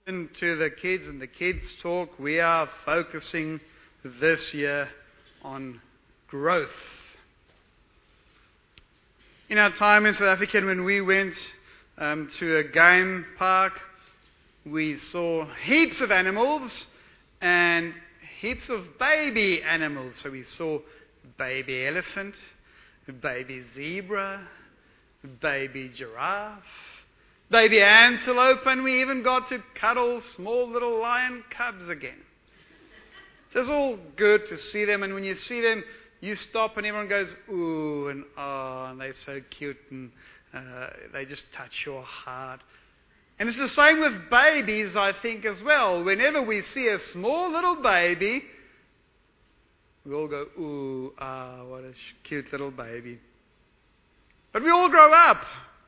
And to the kids and the kids talk, we are focusing this year on growth. In our time in South Africa, when we went to a game park, we saw heaps of animals and heaps of baby animals. So we saw baby elephant, baby zebra, baby giraffe, baby antelope, and we even got to cuddle small little lion cubs again. It's all good to see them, and when you see them, you stop and everyone goes, ooh, and oh, and they're so cute, and they just touch your heart. And it's the same with babies, I think, as well. Whenever we see a small little baby, we all go, ooh, ah, what a cute little baby. But we all grow up.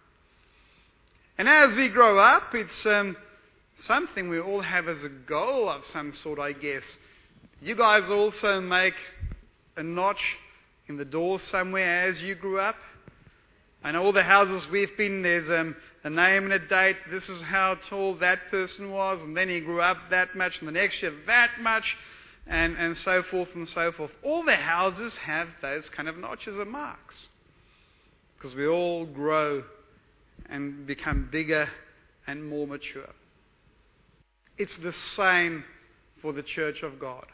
And as we grow up, it's something we all have as a goal of some sort, I guess. You guys also make a notch in the door somewhere as you grew up. I know all the houses we've been, there's a name and a date. This is how tall that person was, and then he grew up that much, and the next year that much, and so forth and so forth. All the houses have those kind of notches and marks, because we all grow and become bigger and more mature. It's the same for the church of God.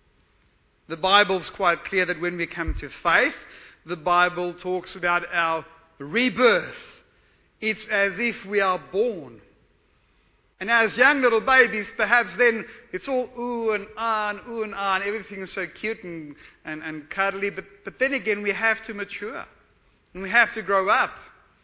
The Bible's quite clear that when we come to faith, the Bible talks about our rebirth. It's as if we are born. And as young little babies, perhaps then it's all ooh and ah and everything is so cute and cuddly. But then again, we have to mature. And we have to grow up.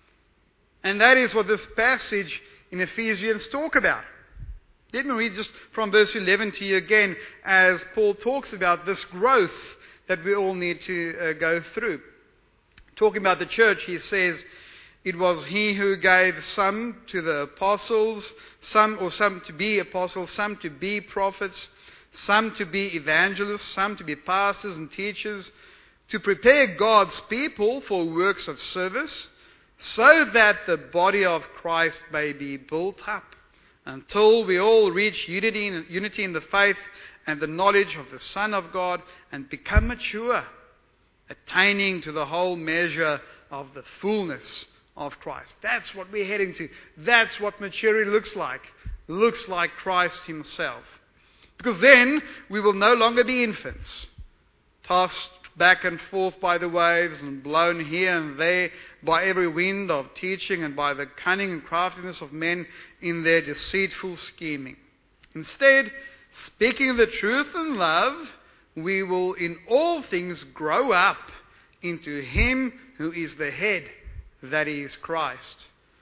And that is what this passage in Ephesians talk about. Let me read just from verse 11 to you again, as Paul talks about this growth that we all need to go through. Talking about the church, he says, it was he who gave some to the apostles, some to be apostles, some to be prophets, some to be evangelists, some to be pastors and teachers, to prepare God's people for works of service, so that the body of Christ may be built up until we all reach unity in the faith and the knowledge of the Son of God and become mature, attaining to the whole measure of the fullness of Christ. That's what we're heading to. That's what maturity looks like. Looks like Christ himself. Because then we will no longer be infants, tossed back and forth by the waves and blown here and there by every wind of teaching and by the cunning and craftiness of men in their deceitful scheming. Instead, speaking the truth in love, we will in all things grow up into him who is the head, that is Christ.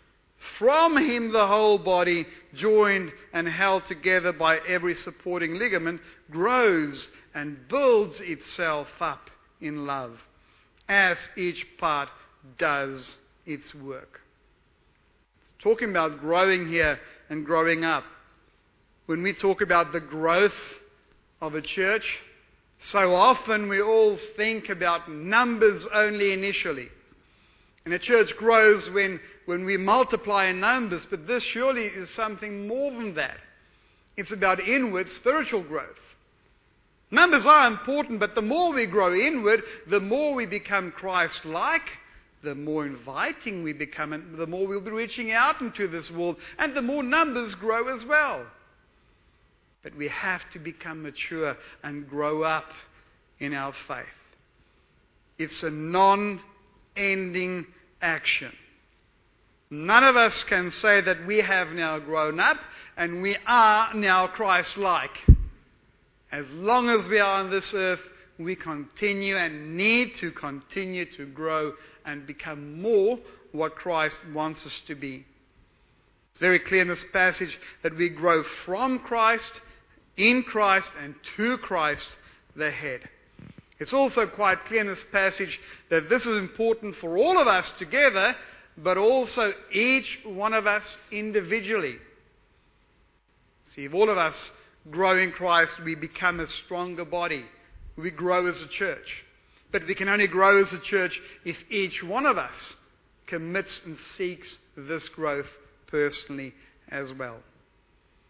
From him the whole body, joined and held together by every supporting ligament, grows and builds itself up in love, as each part does its work. Talking about growing here and growing up. When we talk about the growth of a church, so often we all think about numbers only initially. And a church grows when we multiply in numbers, but this surely is something more than that. It's about inward spiritual growth. Numbers are important, but the more we grow inward, the more we become Christ-like, the more inviting we become, and the more we'll be reaching out into this world, and the more numbers grow as well. But we have to become mature and grow up in our faith. It's a non-ending action. None of us can say that we have now grown up and we are now Christ-like. As long as we are on this earth, we continue and need to continue to grow and become more what Christ wants us to be. It's very clear in this passage that we grow from Christ, in Christ, and to Christ, the head. It's also quite clear in this passage that this is important for all of us together, but also each one of us individually. See, if all of us grow in Christ, we become a stronger body. We grow as a church. But we can only grow as a church if each one of us commits and seeks this growth personally as well.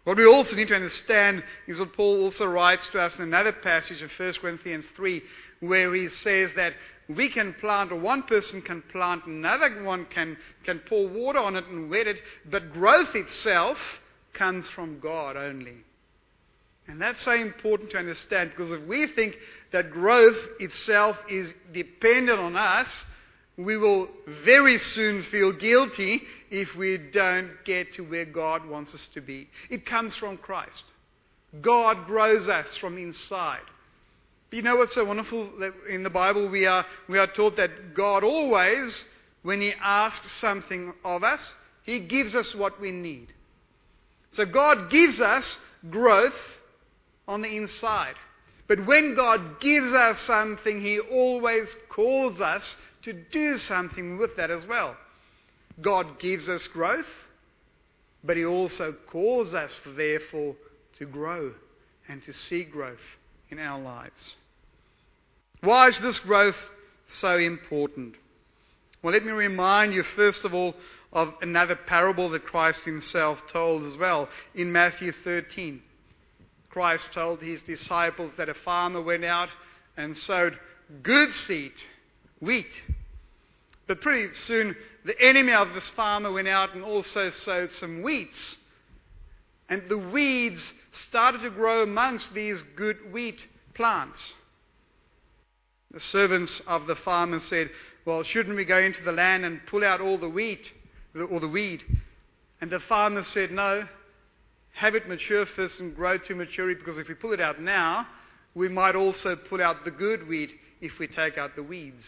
What we also need to understand is what Paul also writes to us in another passage of 1 Corinthians 3, where he says that we can plant, or one person can plant, another one can pour water on it and wet it, but growth itself comes from God only. And that's so important to understand, because if we think that growth itself is dependent on us, we will very soon feel guilty if we don't get to where God wants us to be. It comes from Christ. God grows us from inside. But you know what's so wonderful? That in the Bible we are taught that God always, when He asks something of us, He gives us what we need. So God gives us growth on the inside. But when God gives us something, He always calls us to do something with that as well. God gives us growth, but He also calls us, therefore, to grow and to see growth in our lives. Why is this growth so important? Well, let me remind you, first of all, of another parable that Christ Himself told as well. In Matthew 13, Christ told His disciples that a farmer went out and sowed good seed, wheat. But pretty soon, the enemy of this farmer went out and also sowed some weeds. And the weeds started to grow amongst these good wheat plants. The servants of the farmer said, well, shouldn't we go into the land and pull out all the wheat, or the weed? And the farmer said, no, have it mature first and grow to maturity, because if we pull it out now, we might also pull out the good wheat if we take out the weeds.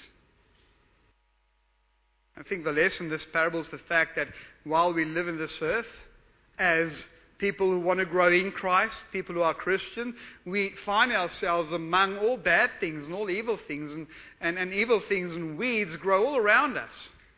I think the lesson in this parable is the fact that while we live in this earth as people who want to grow in Christ, people who are Christian, we find ourselves among all bad things and all evil things, and evil things and weeds grow all around us.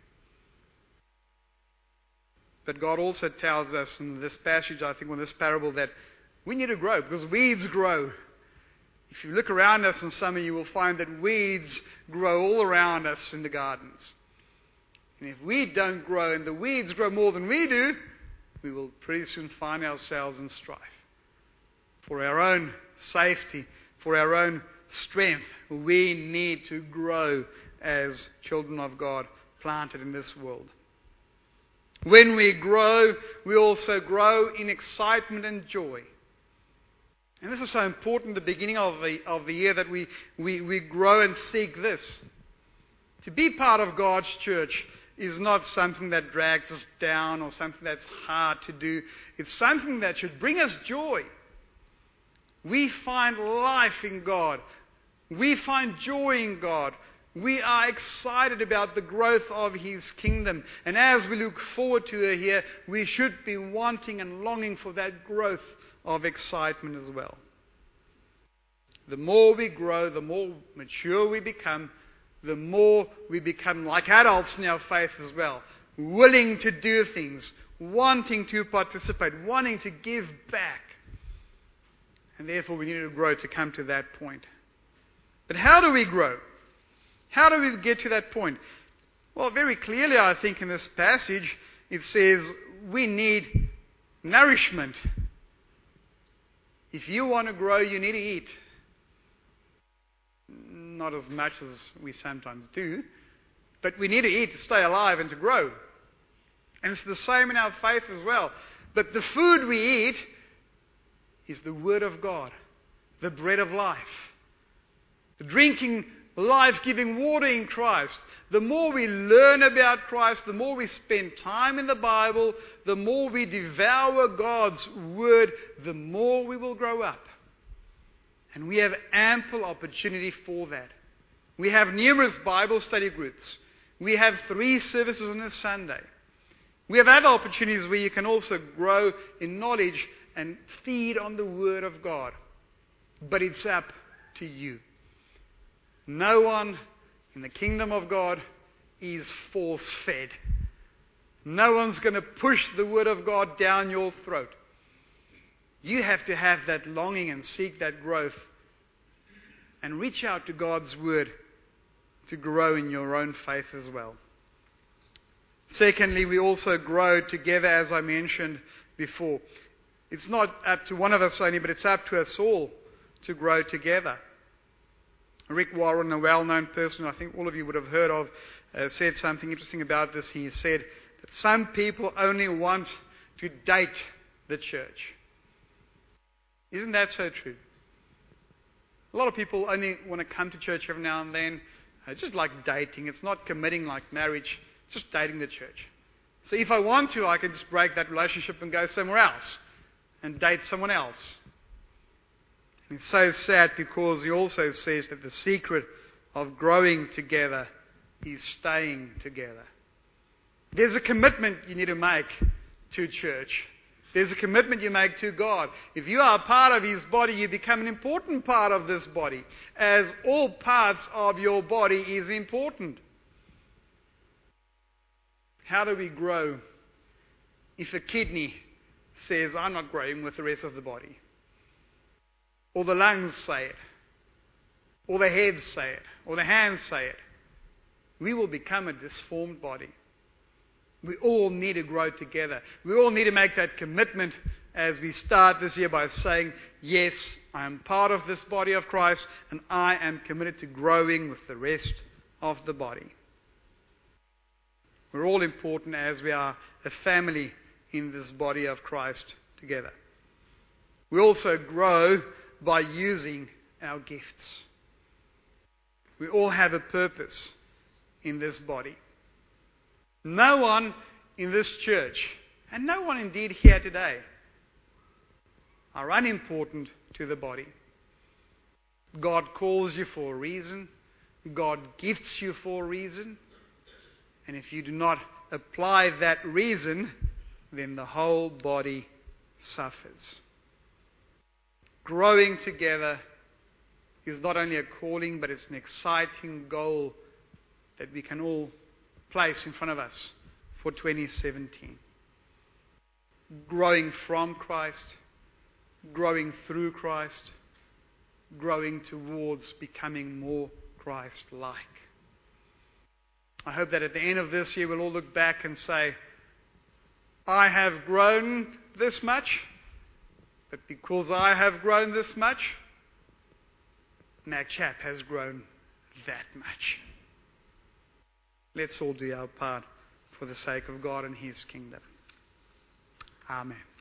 But God also tells us in this passage, I think, in this parable, that we need to grow because weeds grow. If you look around us in summer, you will find that weeds grow all around us in the gardens. And if we don't grow and the weeds grow more than we do, we will pretty soon find ourselves in strife. For our own safety, for our own strength, we need to grow as children of God planted in this world. When we grow, we also grow in excitement and joy. And this is so important at the beginning of the year, that we grow and seek this. To be part of God's church is not something that drags us down or something that's hard to do. It's something that should bring us joy. We find life in God. We find joy in God. We are excited about the growth of His kingdom. And as we look forward to it here, we should be wanting and longing for that growth of excitement as well. The more we grow, the more mature we become, the more we become like adults in our faith as well, willing to do things, wanting to participate, wanting to give back. And therefore we need to grow to come to that point. But how do we grow? How do we get to that point? Well, very clearly, I think, in this passage, it says we need nourishment. If you want to grow, you need to eat. Not as much as we sometimes do, but we need to eat to stay alive and to grow. And it's the same in our faith as well. But the food we eat is the Word of God, the bread of life. The drinking life-giving water in Christ. The more we learn about Christ, the more we spend time in the Bible, the more we devour God's Word, the more we will grow up. And we have ample opportunity for that. We have numerous Bible study groups. We have 3 services on a Sunday. We have other opportunities where you can also grow in knowledge and feed on the Word of God. But it's up to you. No one in the kingdom of God is force-fed. No one's going to push the Word of God down your throat. You have to have that longing and seek that growth and reach out to God's Word to grow in your own faith as well. Secondly, we also grow together, as I mentioned before. It's not up to one of us only, but it's up to us all to grow together. Rick Warren, a well-known person I think all of you would have heard of, said something interesting about this. He said that some people only want to date the church. Isn't that so true? A lot of people only want to come to church every now and then. It's just like dating. It's not committing like marriage. It's just dating the church. So if I want to, I can just break that relationship and go somewhere else and date someone else. And it's so sad because he also says that the secret of growing together is staying together. There's a commitment you need to make to church. There's a commitment you make to God. If you are a part of His body, you become an important part of this body, as all parts of your body is important. How do we grow if a kidney says, I'm not growing with the rest of the body? Or the lungs say it. Or the head say it. Or the hands say it. We will become a disformed body. We all need to grow together. We all need to make that commitment as we start this year by saying, yes, I am part of this body of Christ and I am committed to growing with the rest of the body. We're all important as we are a family in this body of Christ together. We also grow by using our gifts. We all have a purpose in this body. No one in this church, and no one indeed here today, are unimportant to the body. God calls you for a reason. God gifts you for a reason. And if you do not apply that reason, then the whole body suffers. Growing together is not only a calling, but it's an exciting goal that we can all place in front of us for 2017. Growing from Christ, growing through Christ, growing towards becoming more Christ-like. I hope that at the end of this year we'll all look back and say, I have grown this much, but because I have grown this much, Mac Chap has grown that much. Let's all do our part for the sake of God and His kingdom. Amen.